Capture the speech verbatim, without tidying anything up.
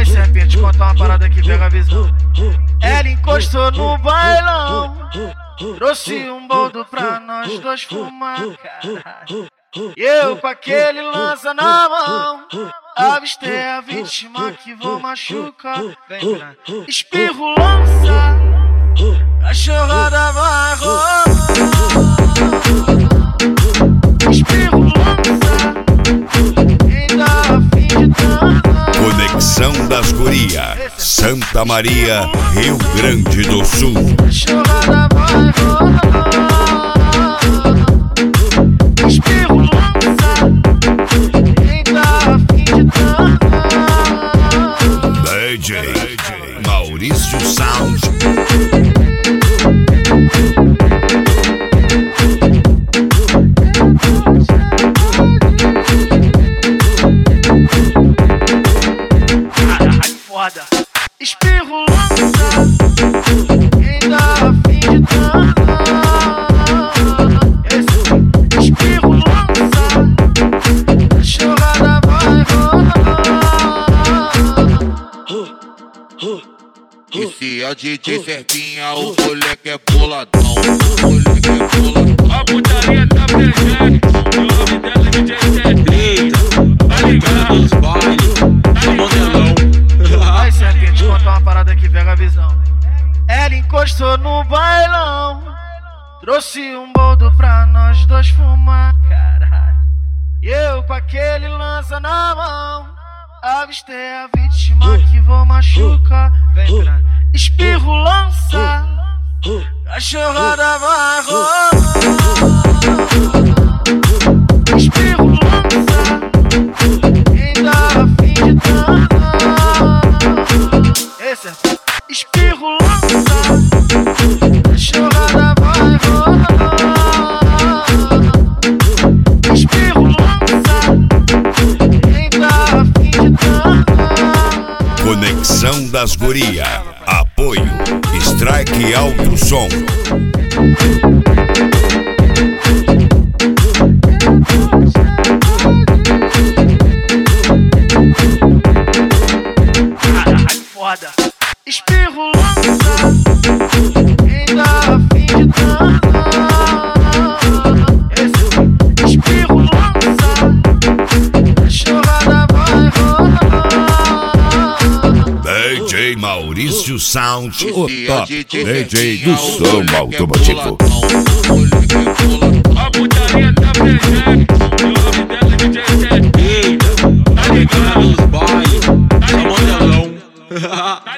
serpente, conta uma parada que pega a visão. Ela encostou no bailão, trouxe um boldo pra nós dois fumar, caralho. E eu com aquele lança na mão, avistei a vítima que vou machucar. Vem pra espirro, lança, cachorrada vai rolar. Espirro, lança, quem dá a fim de dançar. Conexão das Guria, Santa Maria, Rio Grande do Sul. Cachorrada vai rolar. Espirro, lança, quem dá a fim de dançar. D J Maurício Sound. Caralho, foda. Espirro, lança, quem dá a fim de dançar. Espirro, lança, cachorrada vai rolar. Esse é o D J Serpinha, o moleque é boladão, o moleque é boladão. A putaria tá presente, o nome dela é D J Serpinha. Tá ligado os bailes, tá modelão. Vai, serpente, conta uma parada que pega a visão. Ela encostou no bailão, trouxe um boldo pra nós dois fumar, caralho. E eu com aquele lança na mão, avistei a vítima que vou machucar. Vem pra espirro, lança, cachorrada vai rolar. Espirro, lança, quem dá a fim de dançar. Esse é espirro, lança, cachorrada vai rolar. Espirro, lança, quem dá a fim de dançar. Conexão das Guria, apoio Strike Alto Som. Caralho, foda. Espirro, lança, quem dá a fim de dançar. Esse espirro, lança, cachorrada vai rolar. D J Maurício Sound, o top D J do som automotivo. A putaria tá presente, o nome dela é D J Serpinha. Tá ligado os bailes, tá modelão.